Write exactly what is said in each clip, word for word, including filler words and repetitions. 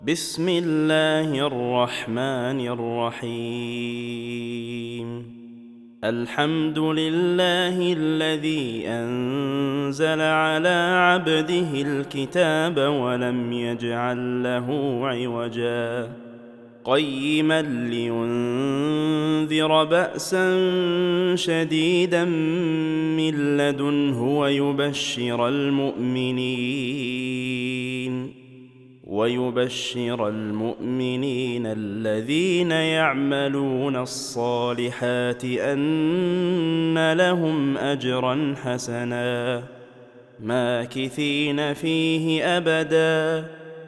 بسم الله الرحمن الرحيم. الحمد لله الذي أنزل على عبده الكتاب ولم يجعل له عوجا قيما لينذر بأسا شديدا من لدنه ويبشر المؤمنين ويبشر المؤمنين الذين يعملون الصالحات أن لهم أجرا حسنا ماكثين فيه أبدا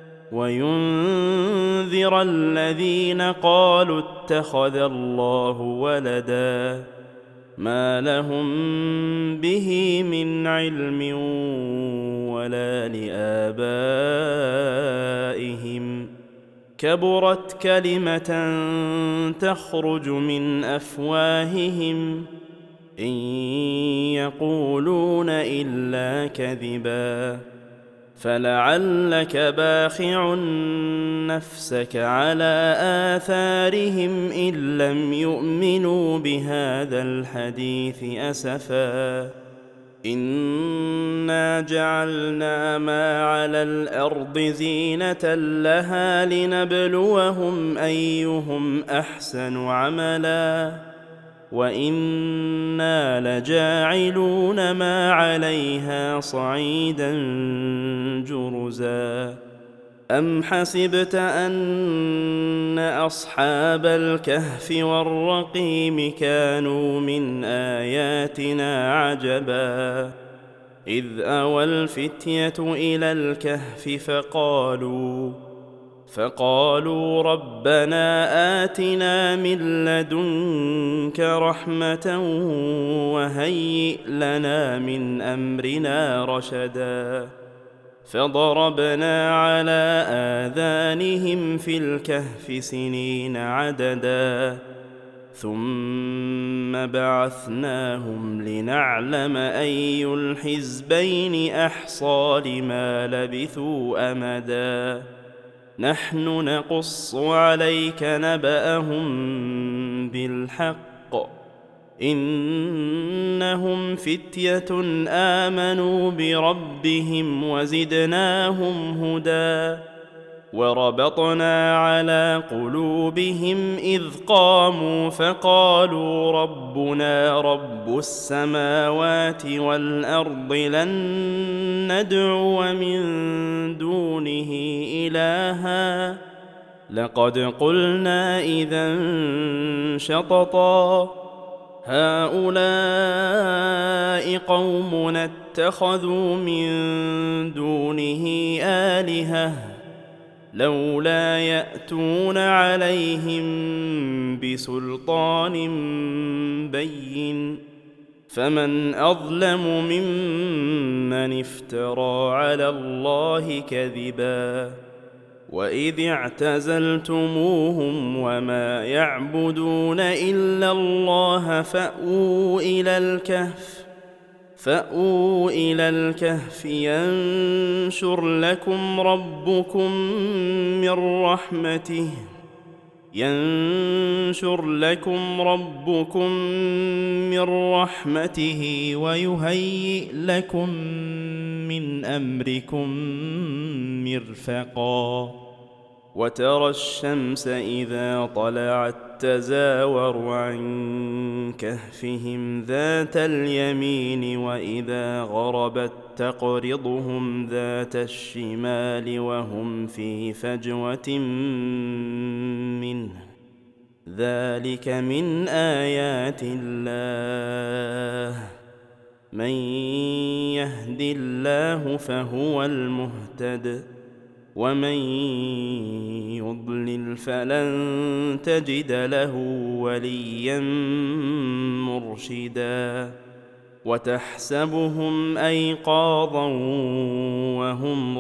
وينذر الذين قالوا اتخذ الله ولدا ما لهم به من علم ولا لآبائهم كبرت كلمة تخرج من أفواههم إن يقولون إلا كذبا فلعلك باخع نفسك على آثارهم إن لم يؤمنوا بهذا الحديث أسفا إنا جعلنا ما على الأرض زينة لها لنبلوهم أيهم أحسن عملا وإنا لجاعلون ما عليها صعيدا جرزا أم حسبت أن أصحاب الكهف والرقيم كانوا من آياتنا عجبا إذ أوى الفتية إلى الكهف فقالوا فقالوا ربنا آتنا من لدنك رحمة وهيئ لنا من أمرنا رشدا فضربنا على آذانهم في الكهف سنين عددا ثم بعثناهم لنعلم أي الحزبين أحصى لما لبثوا أمدا نحن نقص عليك نبأهم بالحق إنهم فتية آمنوا بربهم وزدناهم هدى وربطنا على قلوبهم إذ قاموا فقالوا ربنا رب السماوات والأرض لن ندعو من دونه إلها لقد قلنا إذا شططا هؤلاء قومنا اتخذوا من دونه آلهة لولا يأتون عليهم بسلطان بين فمن أظلم ممن افترى على الله كذبا وإذ اعتزلتموهم وما يعبدون إلا الله فأووا إلى الكهف فأووا إلى الكهف ينشر لكم ربكم من رحمته ينشر لكم ربكم من رحمته ويهيئ لكم من أمركم مرفقا وترى الشمس إذا طلعت تزاور عن كهفهم ذات اليمين وإذا غربت تقرضهم ذات الشمال وهم في فجوة منه ذلك من آيات الله من يهد الله فهو المهتد ومن يضلل فلن تجد له وليا مرشدا وتحسبهم أيقاظا وهم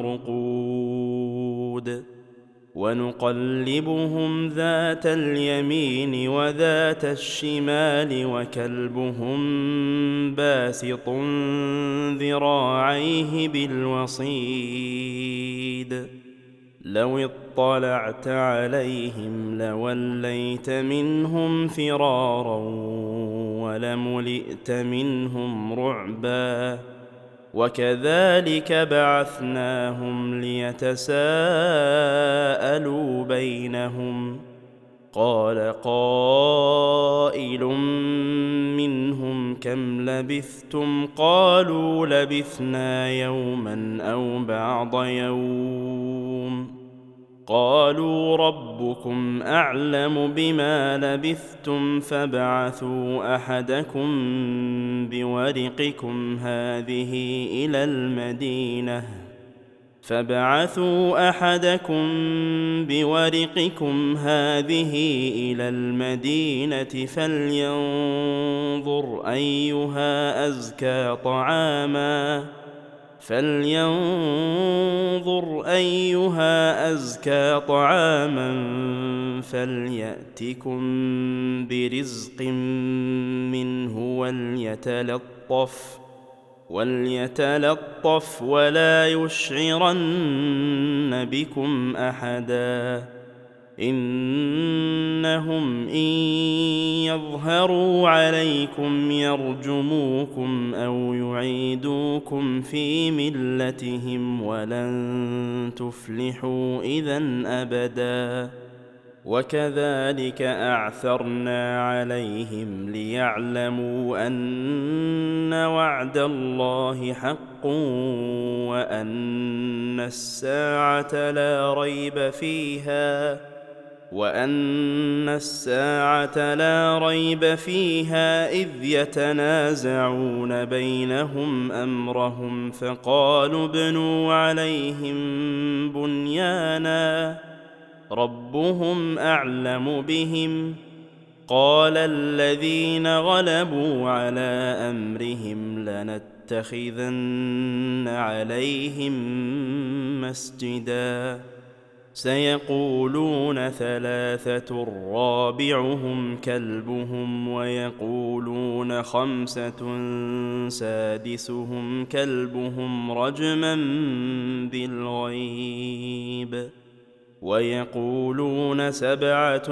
رقود ونقلبهم ذات اليمين وذات الشمال وكلبهم باسط ذراعيه بالوصيد لو اطلعت عليهم لوليت منهم فرارا ولملئت منهم رعبا وكذلك بعثناهم ليتساءلوا بينهم قال قائل منهم كم لبثتم قالوا لبثنا يوما أو بعض يوم قالوا ربكم أعلم بما لبثتم فابعثوا أحدكم بورقكم هذه إلى المدينة فابعثوا أحدكم بورقكم هذه إلى المدينة فلينظر أيها أزكى طعاما فلينظر أيها أزكى طعاما فليأتكم برزق منه وليتلطف وليتلطف ولا يشعرن بكم أحدا إنهم إن يظهروا عليكم يرجموكم أو يعيدوكم في ملتهم ولن تفلحوا إذن أبدا وكذلك أعثرنا عليهم ليعلموا أن وعد الله حق وأن الساعة لا ريب فيها وأن الساعة لا ريب فيها إذ يتنازعون بينهم أمرهم فقالوا ابنوا عليهم بنيانا ربهم أعلم بهم قال الذين غلبوا على أمرهم لنتخذن عليهم مسجدا سيقولون ثلاثة رابعهم كلبهم ويقولون خمسة سادسهم كلبهم رجما بالغيب ويقولون سبعة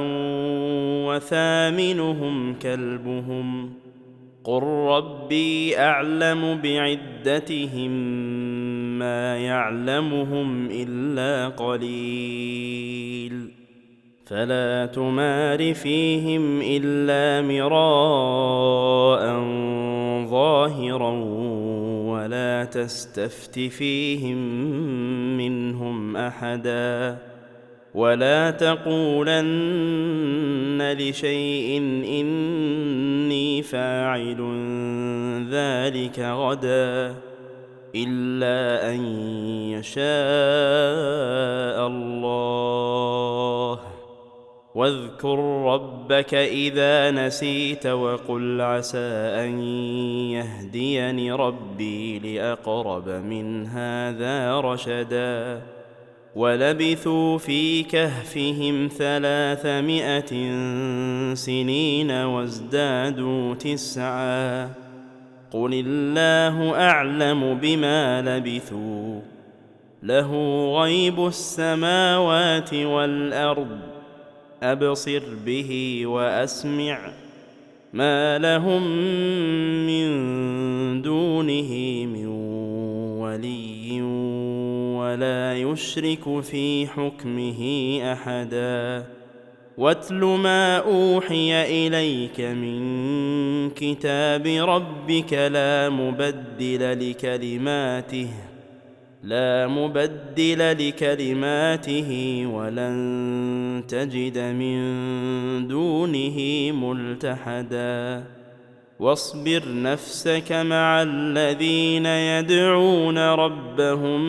وثامنهم كلبهم قل ربي أعلم بعدتهم ما يعلمهم إلا قليل فلا تمار فيهم إلا مراء ظاهرا ولا تستفت فيهم منهم أحدا ولا تقولن لشيء إني فاعل ذلك غدا إلا أن يشاء الله واذكر ربك إذا نسيت وقل عسى أن يهديني ربي لأقرب من هذا رشدا ولبثوا في كهفهم ثلاثمائة سنين وازدادوا تسعا قل الله أعلم بما لبثوا له غيب السماوات والأرض أبصر به وأسمع ما لهم من دونه من ولي ولا يشرك في حكمه أحدا واتل ما أوحي إليك من كتاب ربك لا مبدل لكلماته لا مبدل لكلماته ولن تجد من دونه ملتحدا واصبر نفسك مع الذين يدعون ربهم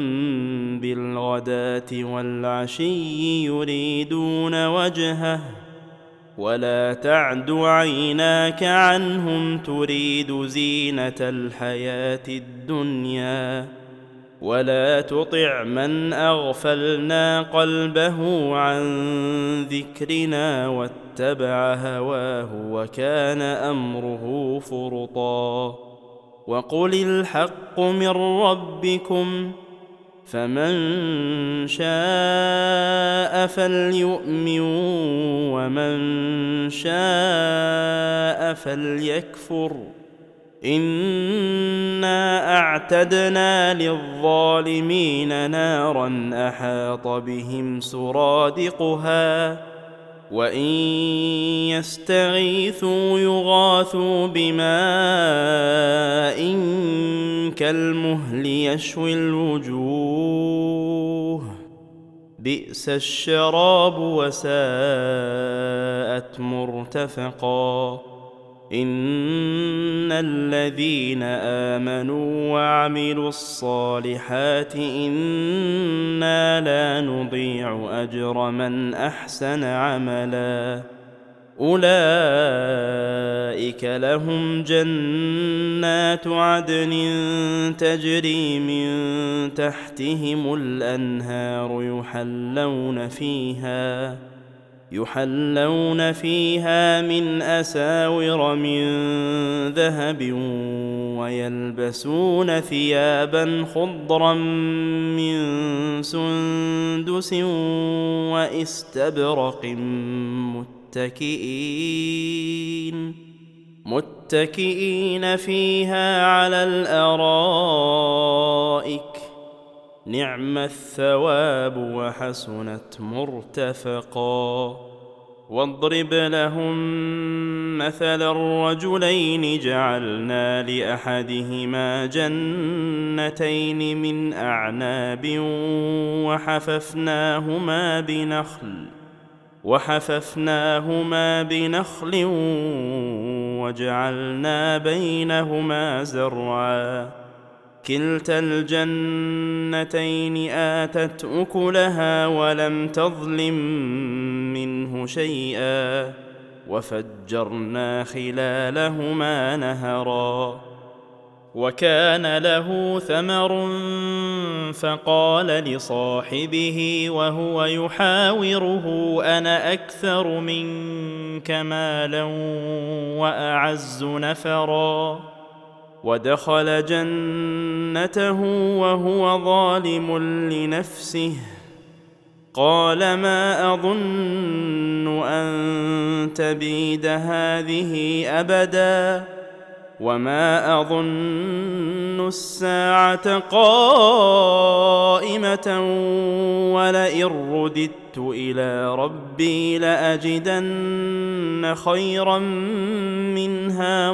بالغداة والعشي يريدون وجهه ولا تعد عيناك عنهم تريد زينة الحياة الدنيا ولا تطع من أغفلنا قلبه عن ذكرنا واتبع هواه وكان أمره فرطا وقل الحق من ربكم فمن شاء فليؤمن ومن شاء فليكفر إنا أعتدنا للظالمين نارا أحاط بهم سرادقها وإن يستغيثوا يغاثوا بماء كالمهل يشوي الوجوه بئس الشراب وساءت مرتفقا إن الذين آمنوا وعملوا الصالحات إنا لا نضيع أجر من أحسن عملا أولئك لهم جنات عدن تجري من تحتهم الأنهار يحلون فيها يحلون فيها من أساور من ذهب ويلبسون ثيابا خضرا من سندس واستبرق متكئين متكئين فيها على الأرائك نعم الثواب وحسنت مرتفقا واضرب لهم مثل الرجلين جعلنا لأحدهما جنتين من أعناب وحففناهما بنخل وحففناهما بنخل وجعلنا بينهما زرعا كلتا الجنتين آتت أكلها ولم تظلم منه شيئا وفجرنا خلالهما نهرا وكان له ثمر فقال لصاحبه وهو يحاوره أنا أكثر منك مالا وأعز نفرا ودخل جنته وهو ظالم لنفسه قال ما أظن أن تبيد هذه أبدا وما أظن الساعة قائمة ولئن رددت إلى ربي لأجدن خيرا منها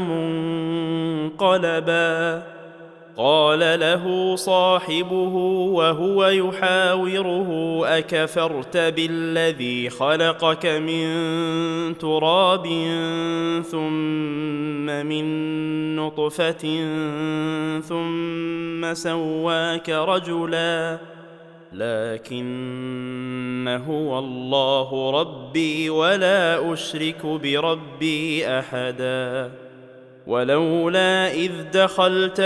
منقلبا قال له صاحبه وهو يحاوره أكفرت بالذي خلقك من تراب ثم من نطفة ثم سواك رجلا لكن هو الله ربي ولا أشرك بربي أحدا ولولا إذ دخلت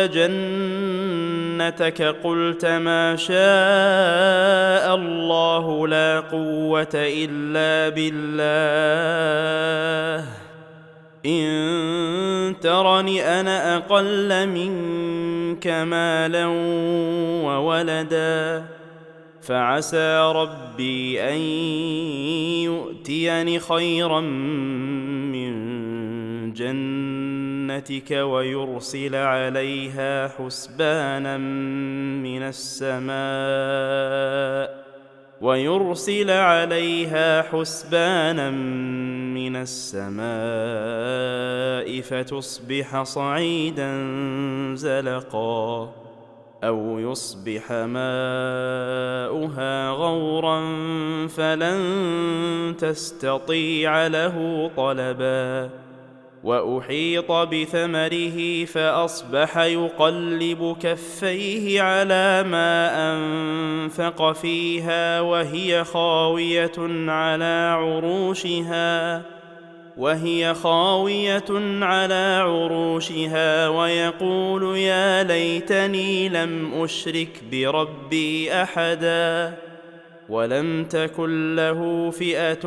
جنتك قلت ما شاء الله لا قوة إلا بالله إن ترني أنا أقل منك مالا وولدا فعسى ربي أن يؤتيني خيرا من جنتك ويرسل عليها حسبانا من السماء ويرسل عليها حسبانا من السماء فتصبح صعيدا زلقا أو يصبح ماؤها غورا فلن تستطيع له طلبا وأحيط بثمره فأصبح يقلب كفيه على ما أنفق فيها وهي خاوية على عروشها وهي خاوية على عروشها ويقول يا ليتني لم أشرك بربي أحدا ولم تكن له فئة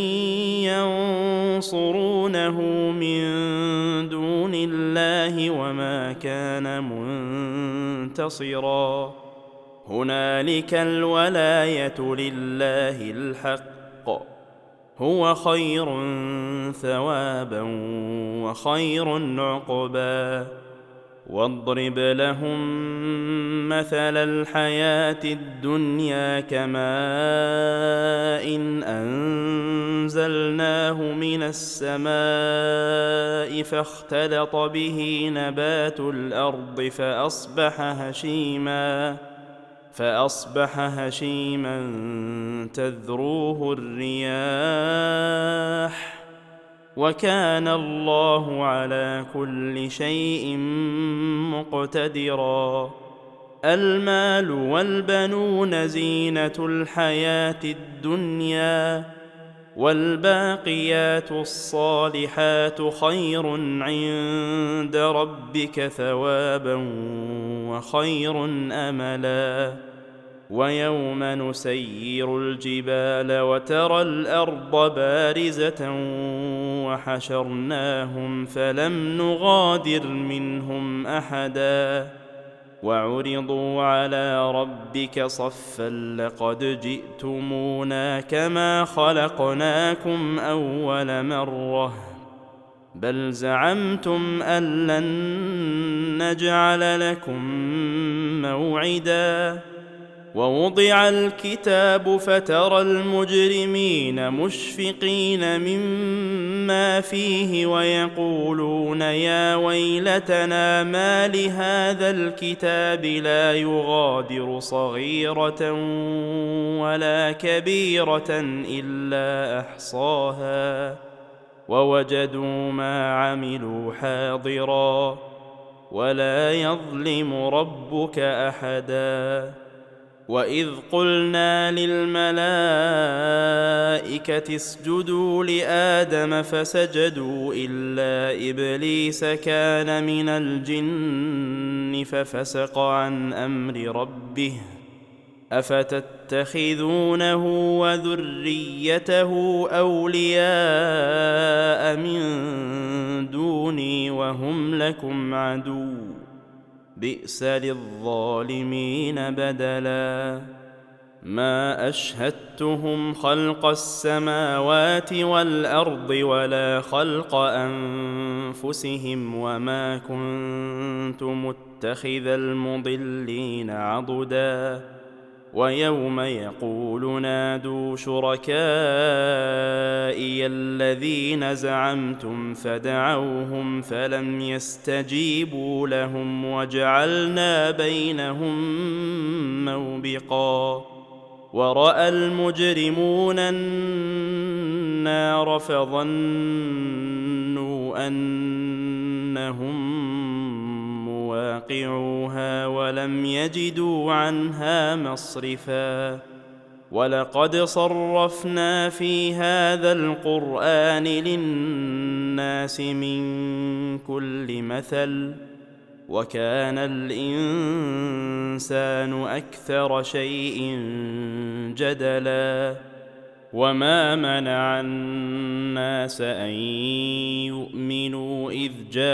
ينصرونه من دون الله وما كان منتصرا هنالك الولاية لله الحق، هو خير ثوابا وخير عقبا. واضرب لهم مثل الحياة الدنيا كماء إن أنزلناه من السماء فاختلط به نبات الأرض فأصبح هشيما فأصبح هشيما تذروه الرياح، وكان الله على كل شيء مقتدرا. المال والبنون زينة الحياة الدنيا، والباقيات الصالحات خير عند ربك ثوابا وخير أملا. ويوم نسير الجبال وترى الأرض بارزة وحشرناهم فلم نغادر منهم أحدا، وعرضوا على ربك صفا لقد جئتمونا كما خلقناكم أول مرة بل زعمتم أن لن نجعل لكم موعدا. ووضع الكتاب فترى المجرمين مشفقين مما فيه ويقولون يا ويلتنا ما لهذا الكتاب لا يغادر صغيرة ولا كبيرة إلا أحصاها ووجدوا ما عملوا حاضرا ولا يظلم ربك أحدا. وإذ قلنا للملائكة اسجدوا لآدم فسجدوا إلا إبليس كان من الجن ففسق عن أمر ربه أفتتخذونه وذريته أولياء من دوني وهم لكم عدو بئس للظالمين بدلا. ما أشهدتهم خلق السماوات والأرض ولا خلق أنفسهم وما كنت متخذ المضلين عضدا. ويوم يقول نادوا شركائي الذين زعمتم فدعوهم فلم يستجيبوا لهم وجعلنا بينهم موبقا. ورأى المجرمون النار فظنوا أنهم مواقعوها ولم يجدوا عنها مصرفا. ولقد صرفنا في هذا القرآن للناس من كل مثل وكان الإنسان أكثر شيء جدلا. وما منع الناس أن يؤمنوا إذ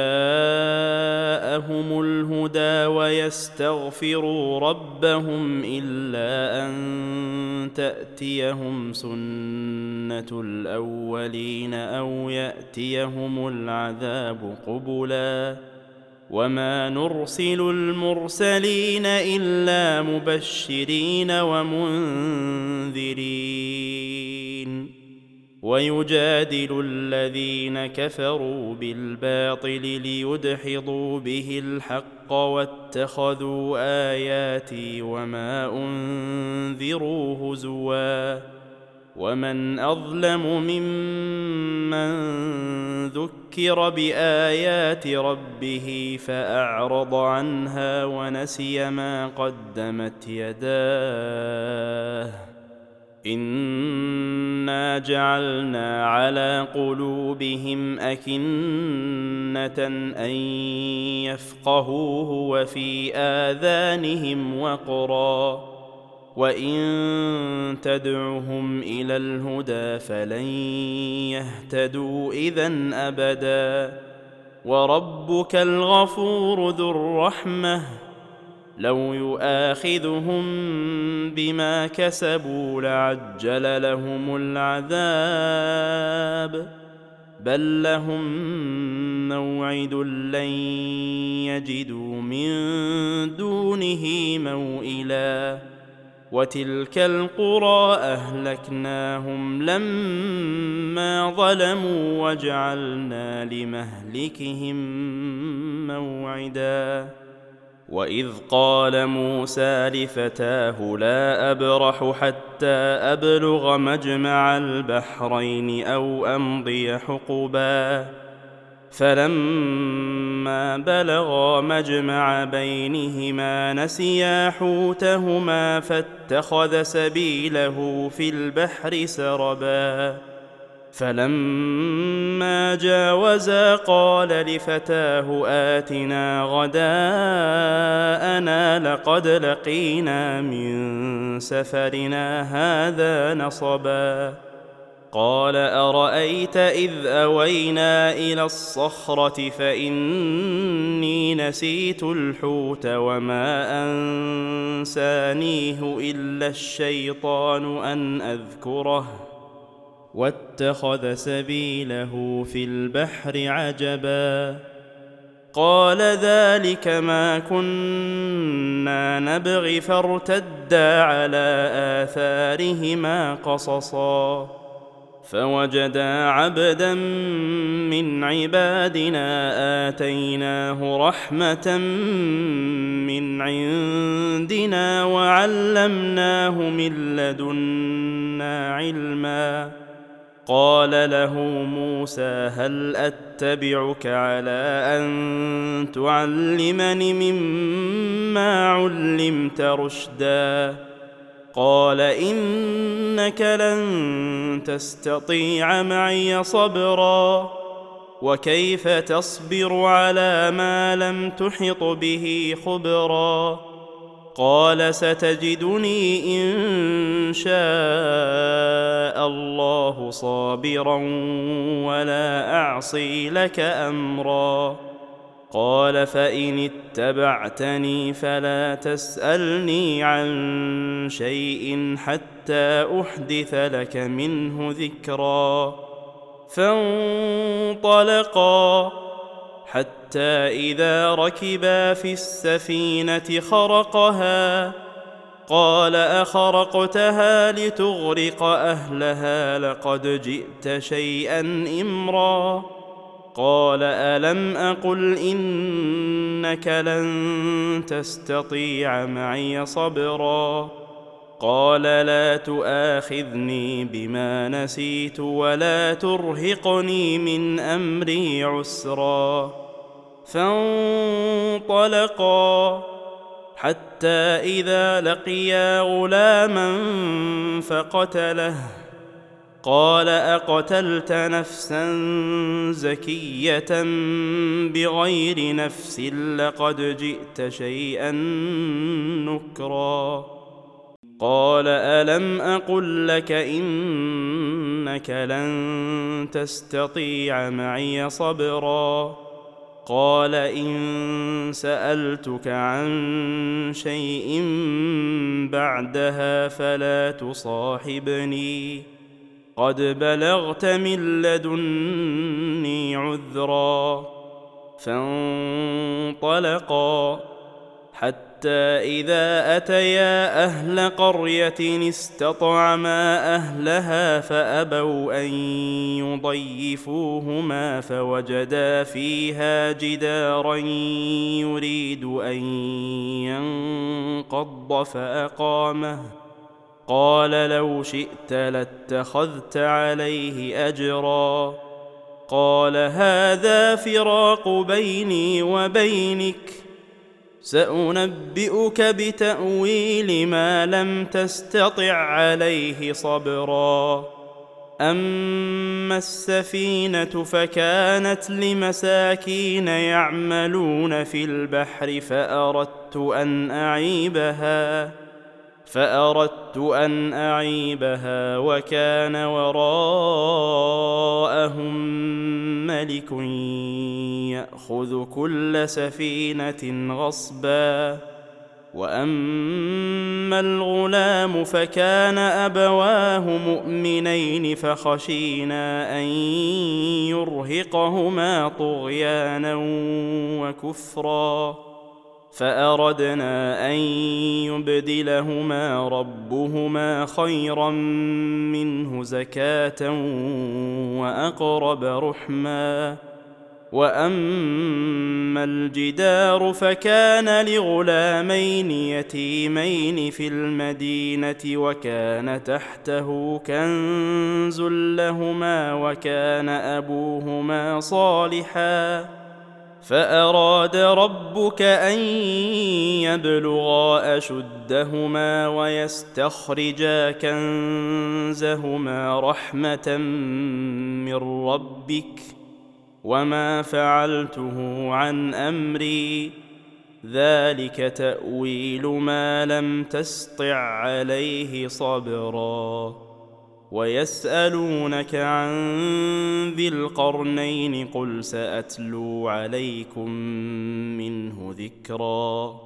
جاءهم الهدى ويستغفروا ربهم إلا أن تأتيهم سنة الأولين أو يأتيهم العذاب قبلا. وما نرسل المرسلين إلا مبشرين ومنذرين ويجادل الذين كفروا بالباطل ليدحضوا به الحق واتخذوا آياتي وما أنذروا هزوا. ومن أظلم ممن ذكر بآيات ربه فأعرض عنها ونسي ما قدمت يداه إنا جعلنا على قلوبهم أكنة أن يفقهوه وفي آذانهم وقرا وإن تدعهم إلى الهدى فلن يهتدوا إذن أبدا. وربك الغفور ذو الرحمة لو يؤاخذهم بما كسبوا لعجل لهم العذاب بل لهم موعد لن يجدوا من دونه موئلا وتلك القرى أهلكناهم لما ظلموا وجعلنا لمهلكهم موعدا وإذ قال موسى لفتاه لا أبرح حتى أبلغ مجمع البحرين أو أمضي حقبا فلما بلغا مجمع بينهما نسيا حوتهما فاتخذ سبيله في البحر سربا فلما جاوزا قال لفتاه آتنا غداءنا لقد لقينا من سفرنا هذا نصبا قال أرأيت إذ أوينا إلى الصخرة فإني نسيت الحوت وما أنسانيه إلا الشيطان أن أذكره واتخذ سبيله في البحر عجبا قال ذلك ما كنا نبغي فارتدا على آثارهما قصصا فوجدا عبدا من عبادنا آتيناه رحمة من عندنا وعلمناه من لدنا علما قال له موسى هل أتبعك على أن تعلمني مما علمت رشدا قال إنك لن تستطيع معي صبرا وكيف تصبر على ما لم تحط به خبرا قال ستجدني إن شاء الله صابرا ولا أعصي لك أمرا قال فإن اتبعتني فلا تسألني عن شيء حتى أحدث لك منه ذكرا فانطلقا حتى إذا ركبا في السفينة خرقها قال أخرقتها لتغرق أهلها لقد جئت شيئا إمرا قال ألم أقل إنك لن تستطيع معي صبرا قال لا تؤاخذني بما نسيت ولا ترهقني من أمري عسرا فانطلقا حتى إذا لقيا غلاما فقتله قال أقتلت نفسا زكية بغير نفس لقد جئت شيئا نكرا قال ألم أقل لك إنك لن تستطيع معي صبرا قال إن سألتك عن شيء بعدها فلا تصاحبني قد بلغت من لدني عذرا فانطلقا حتى إذا أتيا أهل قرية استطعما أهلها فأبوا أن يضيفوهما فوجدا فيها جدارا يريد أن ينقض فأقامه قال لو شئت لاتخذت عليه أجرا قال هذا فراق بيني وبينك سأنبئك بتأويل ما لم تستطع عليه صبرا أما السفينة فكانت لمساكين يعملون في البحر فأردت أن أعيبها فأردت أن أعيبها وكان وراءهم ملك يأخذ كل سفينة غصبا وأما الغلام فكان أبواه مؤمنين فخشينا أن يرهقهما طغيانا وكفرا فأردنا أن يبدلهما ربهما خيرا منه زكاة وأقرب رحما. وأما الجدار فكان لغلامين يتيمين في المدينة وكان تحته كنز لهما وكان أبوهما صالحا فأراد ربك أن يبلغا أشدهما ويستخرجا كنزهما رحمة من ربك وما فعلته عن أمري ذلك تأويل ما لم تسطع عليه صبرا. ويسألونك عن ذي القرنين قل سأتلو عليكم منه ذكرا.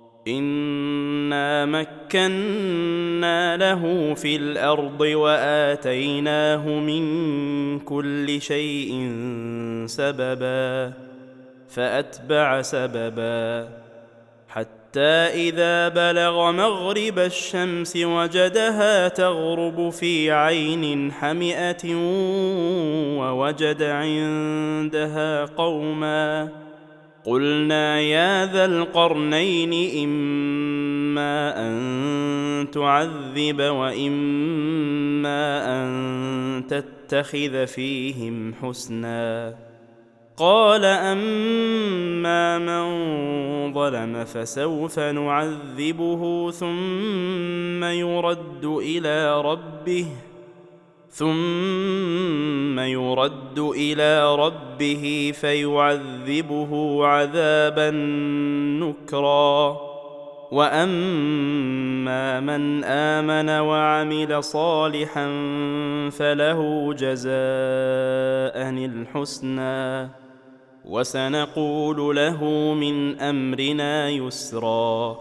إنا مكنا له في الأرض وآتيناه من كل شيء سببا فأتبع سببا حتى إذا بلغ مغرب الشمس وجدها تغرب في عين حمئة ووجد عندها قوما قلنا يا ذا القرنين إما أن تعذب وإما أن تتخذ فيهم حسنا. قال أما من ظلم فسوف نعذبه ثم يرد إلى ربه ثم يرد إلى ربه فيعذبه عذابا نكرا. وأما من آمن وعمل صالحا فله جزاء الحسنى وسنقول له من أمرنا يسرا.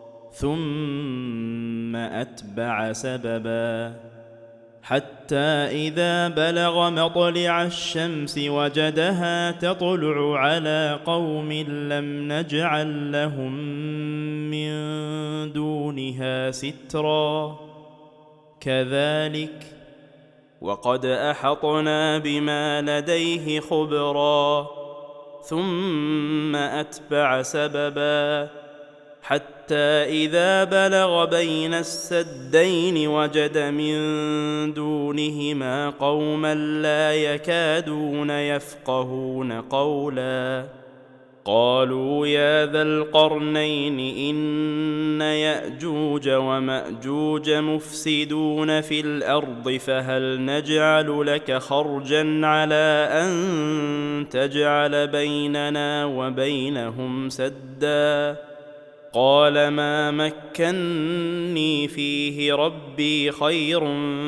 ثم أتبع سببا حتى إذا بلغ مطلع الشمس وجدها تطلع على قوم لم نجعل لهم من دونها سترا كذلك وقد أحطنا بما لديه خبرا. ثم أتبع سببا حتى إذا بلغ بين السدين وجد من دونهما قوما لا يكادون يفقهون قولا قالوا يا ذا القرنين إن يأجوج ومأجوج مفسدون في الأرض فهل نجعل لك خرجا على أن تجعل بيننا وبينهم سدا. قال ما مكني فيه ربي خير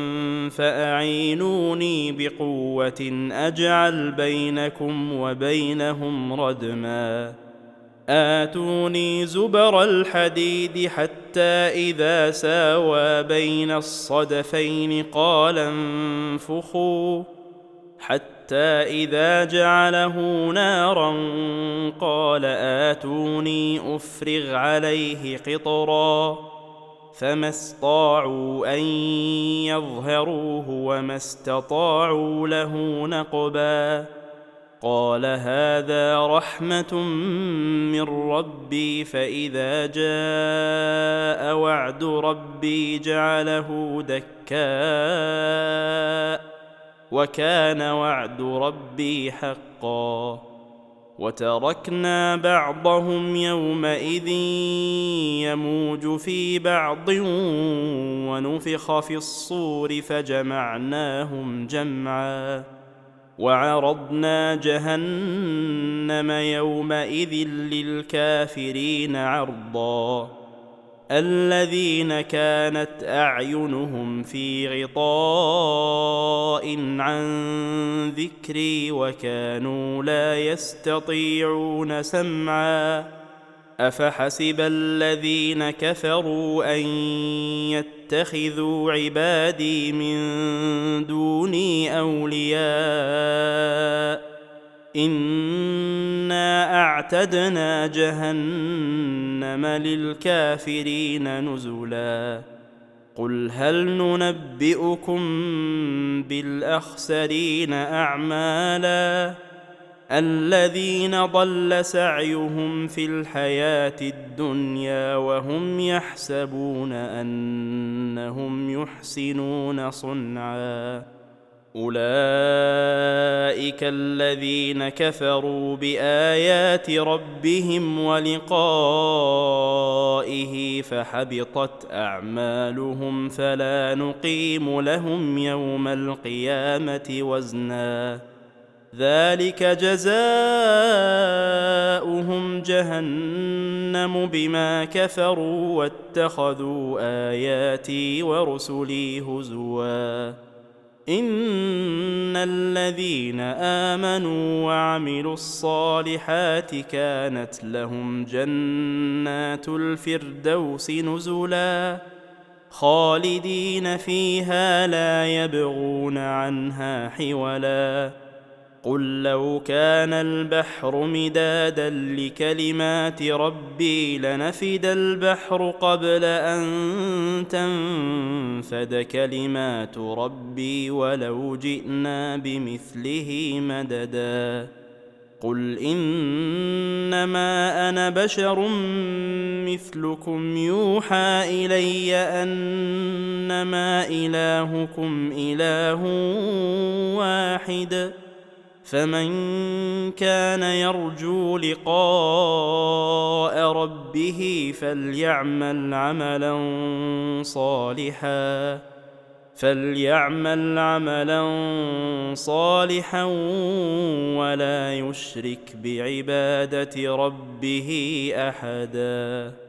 فأعينوني بقوة أجعل بينكم وبينهم ردما. آتوني زبر الحديد حتى إذا ساوى بين الصدفين قال انفخوا حتى إذا جعله نارا قال آتوني أفرغ عليه قطرا فما استطاعوا أن يظهروه وما استطاعوا له نقبا. قال هذا رحمة من ربي فإذا جاء وعد ربي جعله دكاء وكان وعد ربي حقا. وتركنا بعضهم يومئذ يموج في بعض ونفخ في الصور فجمعناهم جمعا وعرضنا جهنم يومئذ للكافرين عرضا. الذين كانت أعينهم في غطاء عن ذكري وكانوا لا يستطيعون سمعا أفحسب الذين كفروا أن يتخذوا عبادي من دوني أولياء إنا أعتدنا جهنم للكافرين نزلا قل هل ننبئكم بالأخسرين أعمالا الذين ضل سعيهم في الحياة الدنيا وهم يحسبون أنهم يحسنون صنعا أولئك الذين كفروا بآيات ربهم ولقائه فحبطت أعمالهم فلا نقيم لهم يوم القيامة وزنا ذلك جزاؤهم جهنم بما كفروا واتخذوا آياتي ورسلي هزوا إن الذين آمنوا وعملوا الصالحات كانت لهم جنات الفردوس نزلا خالدين فيها لا يبغون عنها حولا قل لو كان البحر مدادا لكلمات ربي لنفد البحر قبل أن تنفد كلمات ربي ولو جئنا بمثله مددا قل إنما أنا بشر مثلكم يوحى إلي أنما إلهكم إله واحد فمن كان يرجو لقاء ربه فليعمل عملا صالحا فليعمل عملا صالحا ولا يشرك بعبادة ربه أحدا.